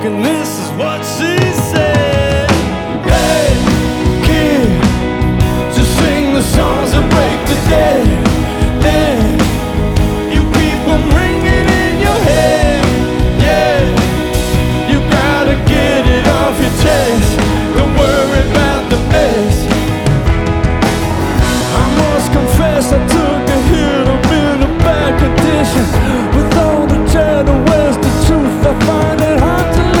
And this is what she said. Hey, kid, just sing the songs that break